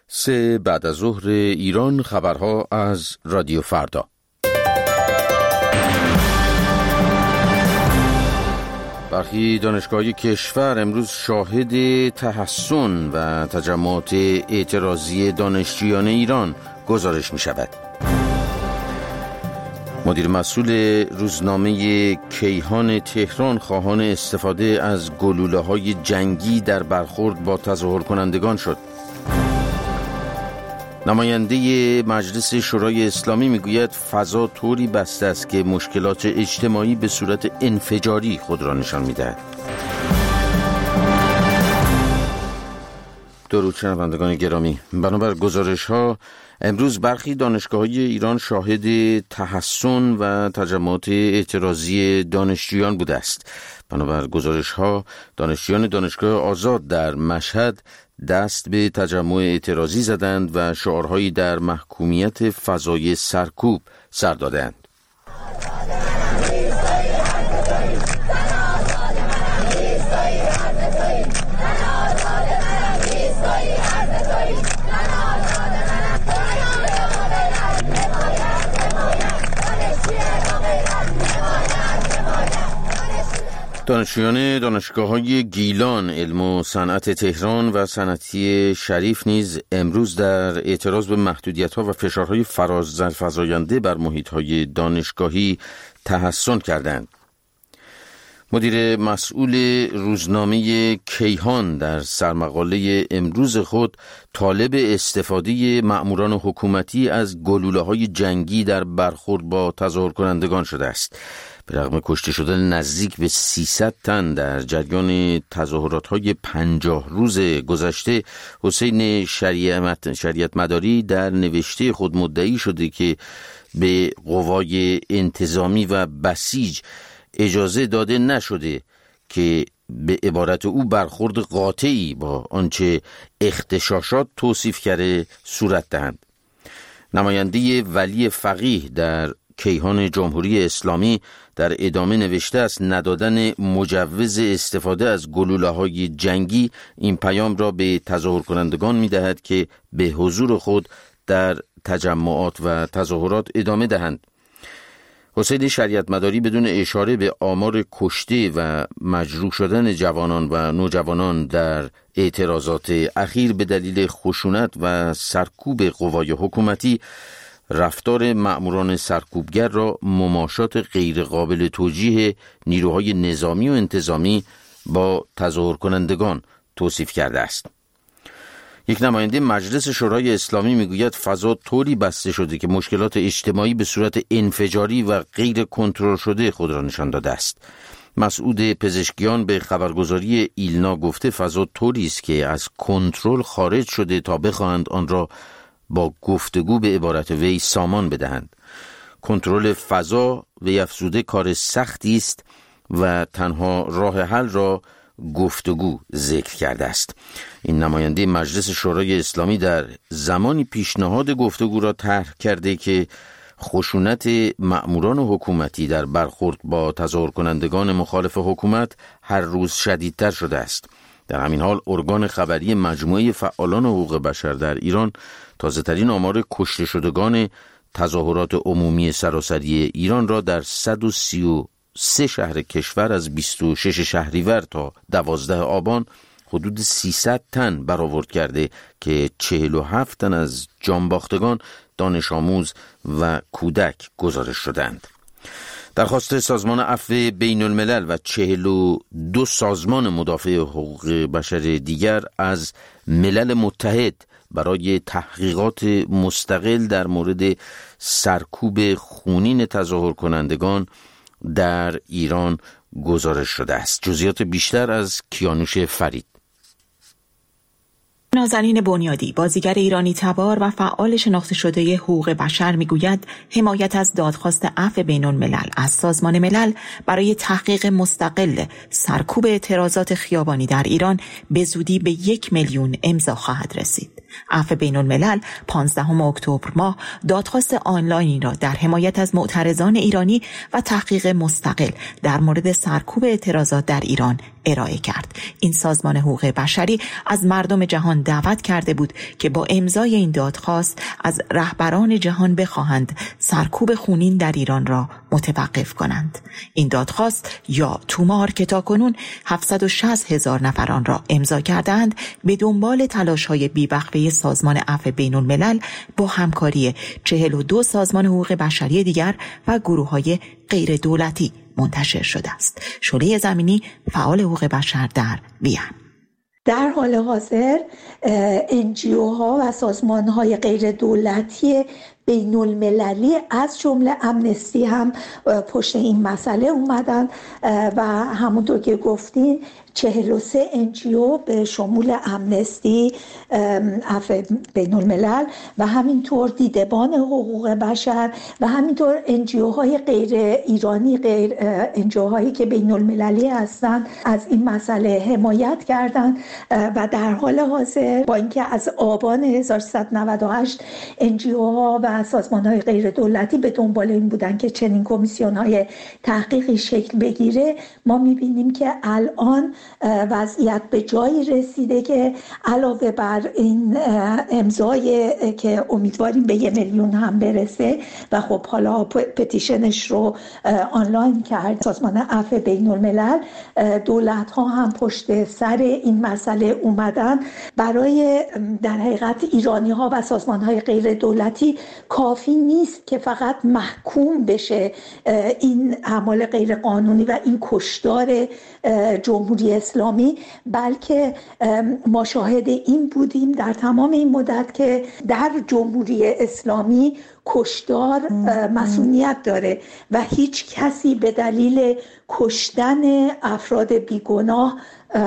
3 بعد از ظهر ایران، خبرها از رادیو فردا. برخی دانشگاه‌های کشور امروز شاهد تحسن و تجمعات اعتراضی دانشجویان ایران گزارش می شود. مدیر مسئول روزنامه کیهان تهران خواهان استفاده از گلوله‌های جنگی در برخورد با تظاهر کنندگان شد. نماینده مجلس شورای اسلامی میگوید فضا طوری بسته است که مشکلات اجتماعی به صورت انفجاری خود را نشان می‌دهد. درود شنوندگان گرامی، بنابر گزارش‌ها امروز برخی دانشگاه‌های ایران شاهد تحسن و تجمعات اعتراضی دانشجویان بوده است. بنابر گزارش‌ها دانشجویان دانشگاه آزاد در مشهد دست به تجمع اعتراضی زدند و شعارهایی در محکومیت فضای سرکوب سر دادند. دانشجویان دانشگاه‌های گیلان، علم و صنعت تهران و صنعتی شریف نیز امروز در اعتراض به محدودیت‌ها و فشارهای فرازفزاینده بر محیط‌های دانشگاهی تحسن کردند. مدیر مسئول روزنامه کیهان در سرمقاله امروز خود طالب استفاده مأموران حکومتی از گلوله‌های جنگی در برخورد با تظاهر کنندگان شده است. به رغم کشته شدن نزدیک به 300 تن در جریان تظاهرات‌های 50 روز گذشته، حسین شریعت مداری در نوشته خود مدعی شده که به قوای انتظامی و بسیج اجازه داده نشده که به عبارت او برخورد قاطعی با آنچه اغتشاشات توصیف کرده صورت دهند. نماینده ولی فقیه در کیهان جمهوری اسلامی در ادامه نوشته است ندادن مجوز استفاده از گلوله‌های جنگی این پیام را به تظاهر کنندگان می‌دهد که به حضور خود در تجمعات و تظاهرات ادامه دهند. حسین شریعت مداری بدون اشاره به آمار کشته و مجروح شدن جوانان و نوجوانان در اعتراضات اخیر به دلیل خشونت و سرکوب قوای حکومتی، رفتار مأموران سرکوبگر را مماشات غیر قابل توجیه نیروهای نظامی و انتظامی با تظاهر کنندگان توصیف کرده است. یک نماینده مجلس شورای اسلامی میگوید فضا طوری بسته شده که مشکلات اجتماعی به صورت انفجاری و غیر کنترل شده خود را نشان داده است. مسعود پزشکیان به خبرگزاری ایلنا گفته فضا طوری است که از کنترل خارج شده تا بخواهند آن را با گفتگو به عبارت وی سامان بدهند. کنترل فضا وی افزوده کار سختی است و تنها راه حل را گفتگو ذکر کرده است. این نماینده مجلس شورای اسلامی در زمانی پیشنهاد گفتگو را طرح کرده که خشونت مأموران حکومتی در برخورد با تظاهر کنندگان مخالف حکومت هر روز شدیدتر شده است. در همین حال ارگان خبری مجموعه فعالان حقوق بشر در ایران تازه‌ترین آمار کشته شدگان تظاهرات عمومی سراسری ایران را در 133 شهر کشور از 26 شهریور تا 12 آبان حدود 300 تن برآورد کرده که 47 تن از جانباختگان دانش آموز و کودک گزارش شدند. درخواست سازمان عفو بین الملل و 42 سازمان مدافع حقوق بشر دیگر از ملل متحد برای تحقیقات مستقل در مورد سرکوب خونین تظاهر کنندگان در ایران گزارش شده است. جزئیات بیشتر از کیانوش فرید. نازنین بنیادی، بازیگر ایرانی تبار و فعال شناخته شده حقوق بشر میگوید حمایت از دادخواست عفو بین الملل از سازمان ملل برای تحقیق مستقل سرکوب اعتراضات خیابانی در ایران به زودی به 1 میلیون امضا خواهد رسید. عفو بین الملل 15 اکتبر ماه دادخواست آنلاینی را در حمایت از معترضان ایرانی و تحقیق مستقل در مورد سرکوب اعتراضات در ایران ارائه کرد. این سازمان حقوق بشری از مردم جهان دعوت کرده بود که با امضای این دادخواست از رهبران جهان بخواهند سرکوب خونین در ایران را متوقف کنند. این دادخواست یا تومار که تاکنون 760,000 نفر آن را امضا کردند، به دنبال تلاش‌های بی‌وقفه سازمان عفو بین‌الملل با همکاری 42 سازمان حقوق بشری دیگر و گروه‌های غیر دولتی منتشر شده است. شعله زمینی، فعال حقوق بشر در وین. در حال حاضر NGO ها و سازمان های غیر دولتی بین المللی از جمله امنستی هم پشت این مسئله اومدن و همونطور که گفتین 43 NGO به شمول امنستی، عفو بین الملل و همینطور دیدبان حقوق بشر و همینطور NGO های غیر ایرانی، NGO هایی که بین المللی هستن، از این مسئله حمایت کردن و در حال حاضر با اینکه از آبان 1398 NGO ها و سازمان های غیر دولتی به دنبال این بودن که چنین کمیسیون های تحقیقی شکل بگیره، ما میبینیم که الان وضعیت به جایی رسیده که علاوه بر این امضای که امیدواریم به 1 میلیون هم برسه و خب حالا پتیشنش رو آنلاین کرد سازمان عفو بین الملل، دولت ها هم پشت سر این مسئله اومدن. برای در حقیقت ایرانی ها و سازمان های غیر دولتی کافی نیست که فقط محکوم بشه این اعمال غیر قانونی و این کشتار جمهوری اسلامی، بلکه ما شاهد این بودیم در تمام این مدت که در جمهوری اسلامی کشتار مسئولیت داره و هیچ کسی به دلیل کشتن افراد بیگناه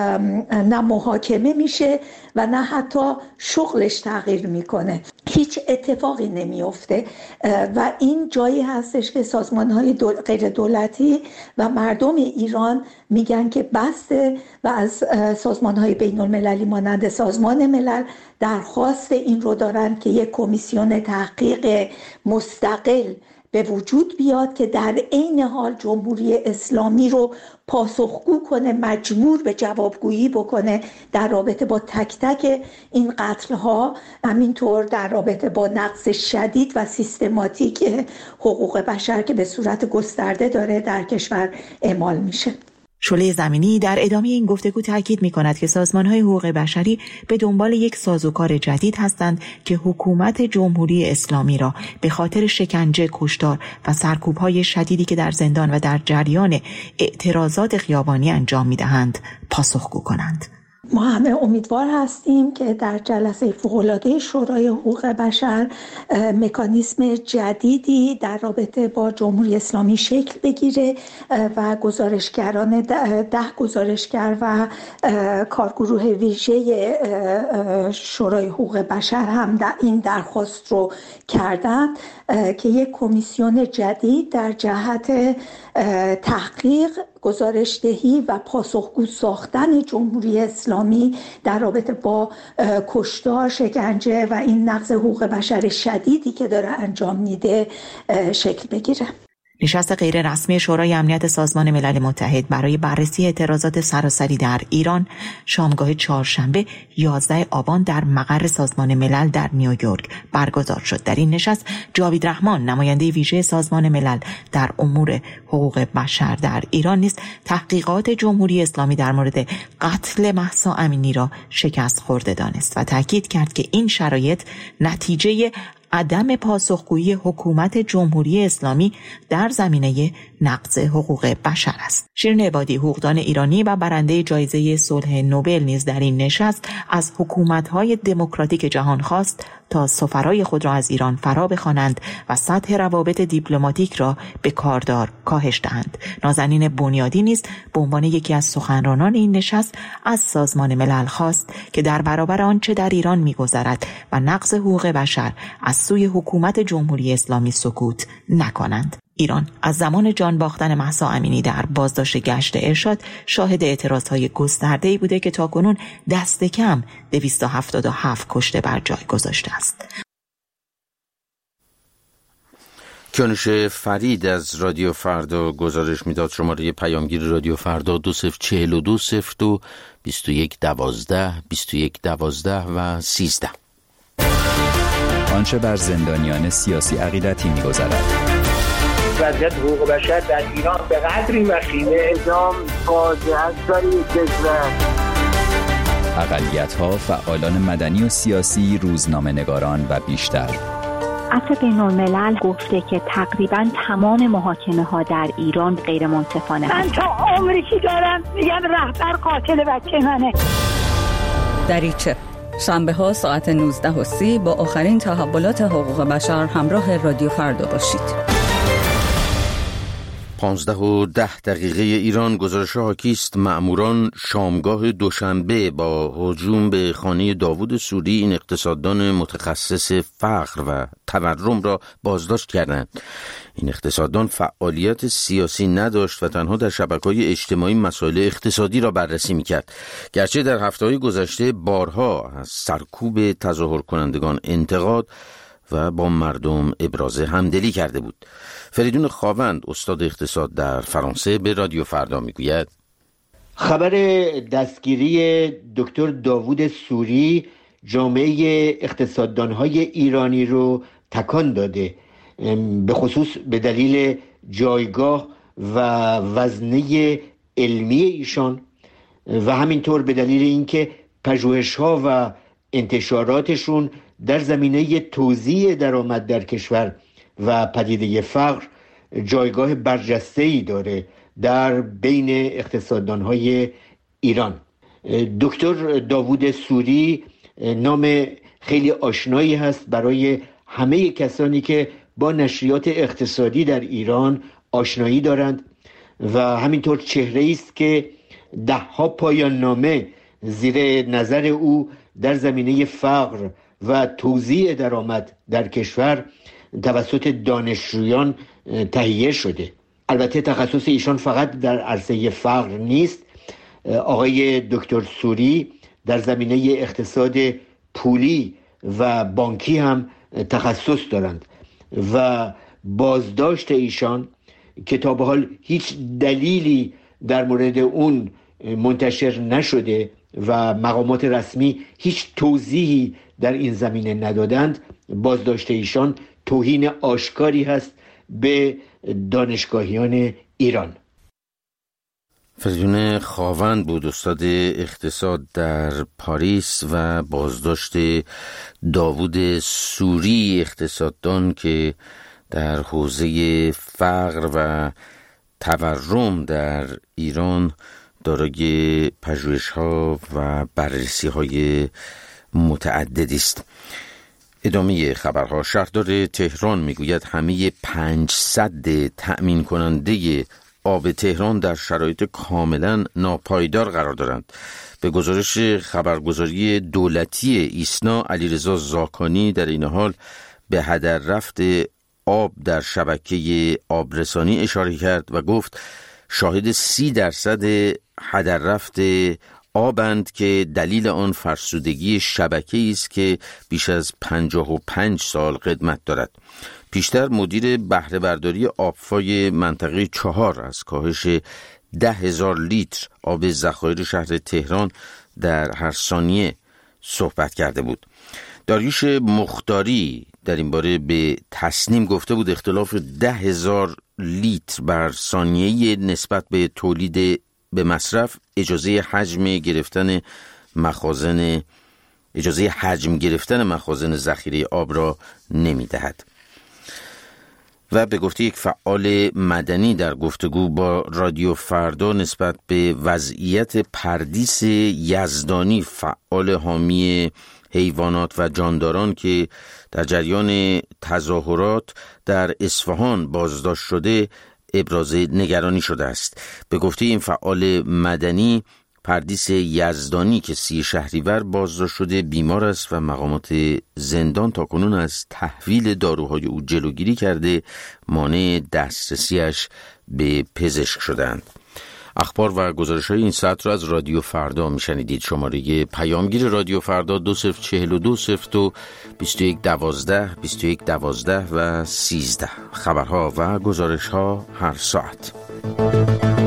نه محاکمه میشه و نه حتی شغلش تغییر میکنه، هیچ اتفاقی نمیفته و این جایی هستش که سازمان‌های غیر دولتی و مردم ایران میگن که بسته و از سازمان‌های بین المللی مانند سازمان ملل درخواست این رو دارن که یک کمیسیون تحقیق مستقل به وجود بیاد که در عین حال جمهوری اسلامی رو پاسخگو کنه، مجبور به جوابگویی بکنه در رابطه با تک تک این قتل ها، همینطور در رابطه با نقض شدید و سیستماتیک حقوق بشر که به صورت گسترده داره در کشور اعمال میشه. شعله زمینی در ادامه این گفتگو تاکید می‌کند که سازمان‌های حقوق بشری به دنبال یک سازوکار جدید هستند که حکومت جمهوری اسلامی را به خاطر شکنجه، کشتار و سرکوب‌های شدیدی که در زندان و در جریان اعتراضات خیابانی انجام می‌دهند پاسخگو کنند. ما همه امیدوار هستیم که در جلسه فوق‌العاده شورای حقوق بشر مکانیزم جدیدی در رابطه با جمهوری اسلامی شکل بگیره و گزارشگران 10 گزارشگر و کارگروه ویژه شورای حقوق بشر هم این درخواست رو کردن که یک کمیسیون جدید در جهت تحقیق، گزارشدهی و پاسخگو ساختن جمهوری اسلامی در رابطه با کشتار، شکنجه و این نقض حقوق بشر شدیدی که داره انجام میده شکل بگیره. نشست غیر رسمی شورای امنیت سازمان ملل متحد برای بررسی اعتراضات سراسری در ایران شامگاه چهارشنبه 11 آبان در مقر سازمان ملل در نیویورک برگزار شد. در این نشست جاوید رحمان، نماینده ویژه سازمان ملل در امور حقوق بشر در ایران، نیز تحقیقات جمهوری اسلامی در مورد قتل مهسا امینی را شکست خورده دانست و تاکید کرد که این شرایط نتیجه عدم پاسخگویی حکومت جمهوری اسلامی در زمینه نقض حقوق بشر است. شیرین عبادی، حقوقدان ایرانی و برنده جایزه صلح نوبل، نیز در این نشست از حکومت‌های دموکراتیک جهان خواست تا سفرای خود را از ایران فرا بخوانند و سطح روابط دیپلماتیک را به کاردار کاهش دهند. نازنین بنیادی نیز به عنوان یکی از سخنرانان این نشست از سازمان ملل خواست که در برابر آنچه در ایران می‌گذرد و نقض حقوق بشر از سوی حکومت جمهوری اسلامی سکوت نکنند. ایران از زمان جان باختن مهسا امینی در بازداشت گشت ارشاد شاهد اعتراضهای گسترده‌ای بوده که تاکنون دست کم 277 کشته بر جای گذاشته است. کیانوش فرید از رادیو فردا گزارش میداد. شماره پیامگیر رادیو فردا 204202 2112 2112 و 13. آنچه بر زندانیان سیاسی عقیدتی می‌گذرد. وضعیت حقوق بشر در ایران به قدری وخیمه، اعدام فاجعه است در این کشور. اقلیت‌ها، فعالان مدنی و سیاسی، روزنامه‌نگاران و بیشتر. عفو بین‌الملل گفته که تقریباً تمام محاکمه‌ها در ایران غیر منصفانه. من تا عمری که دارم میگم رهبر قاتل بچه منه. دریچه شنبه ها ساعت 19:30 با آخرین تحولات حقوق بشر همراه رادیو فردا باشید. 15:10 ایران. گزارش حاکی است مأموران شامگاه دوشنبه با هجوم به خانه داوود سوری این اقتصاددان متخصص فقر و تورم را بازداشت کردند. این اقتصاددان فعالیت سیاسی نداشت و تنها در شبکه‌های اجتماعی مسائل اقتصادی را بررسی می‌کرد. گرچه در هفته‌های گذشته بارها از سرکوب تظاهر کنندگان انتقاد و با مردم ابراز همدلی کرده بود. فریدون خاوند استاد اقتصاد در فرانسه به رادیو فردا میگوید خبر دستگیری دکتر داوود سوری جامعه اقتصاددان‌های ایرانی رو تکان داده، به خصوص به دلیل جایگاه و وزنه علمی ایشان و همینطور به دلیل اینکه پژوهش‌ها و انتشاراتشون در زمینه توزیع درآمد در کشور و پدیده فقر جایگاه برجسته‌ای داره در بین اقتصاددان‌های ایران. دکتر داوود سوری نام خیلی آشنایی هست برای همه کسانی که با نشریات اقتصادی در ایران آشنایی دارند و همینطور چهره‌ای است که ده‌ها پایان نامه زیر نظر او در زمینه فقر و توزیع درآمد در کشور توسط دانشجویان تهیه شده. البته تخصص ایشان فقط در عرصه فقر نیست. آقای دکتر سوری در زمینه اقتصاد پولی و بانکی هم تخصص دارند و بازداشت ایشان که تا به حال هیچ دلیلی در مورد اون منتشر نشده و مقامات رسمی هیچ توضیحی در این زمینه ندادند، بازداشت ایشان توهین آشکاری هست به دانشگاهیان ایران. فریدون خاوند بود استاد اقتصاد در پاریس و بازداشت داوود سوری اقتصاددان که در حوزه فقر و تورم در ایران دارای پژوهش‌ها و بررسی‌های متعددی است. ادامه خبرها. شهردار تهران میگوید همه 5 سد تأمین کننده آب تهران در شرایط کاملا ناپایدار قرار دارند. به گزارش خبرگزاری دولتی ایسنا، علیرضا زاکانی در این حال به هدر رفت آب در شبکه آبرسانی اشاره کرد و گفت شاهد 30% هدر رفت آبند که دلیل آن فرسودگی شبکه‌ای است که بیش از 55 سال قدمت دارد. پیشتر مدیر بهره برداری آبفای منطقه 4 از کاهش 10,000 لیتر آب ذخایر شهر تهران در هر ثانیه صحبت کرده بود. داریوش مختاری در این باره به تصنیم گفته بود اختلاف 10,000 لیتر بر ثانیه نسبت به تولید به مصرف اجازه حجم گرفتن مخازن ذخیره آب را نمی‌دهد. و به گفته یک فعال مدنی در گفتگو با رادیو فردا نسبت به وضعیت پردیس یزدانی، فعال حامی حیوانات و جانداران که در جریان تظاهرات در اصفهان بازداشت شده، ابراز نگرانی شده است. به گفته این فعال مدنی، پردیس یزدانی که 30 شهریور بازداشت شده بیمار است و مقامات زندان تاکنون از تحویل داروهای او جلوگیری کرده، مانع دسترسیش به پزشک شدند. اخبار و گزارش‌های این ساعت را از رادیو فردا میشنیدید. شماره پیامگیر رادیو فردا 204202 2112 2112 و 13. خبرها و گزارش‌ها هر ساعت.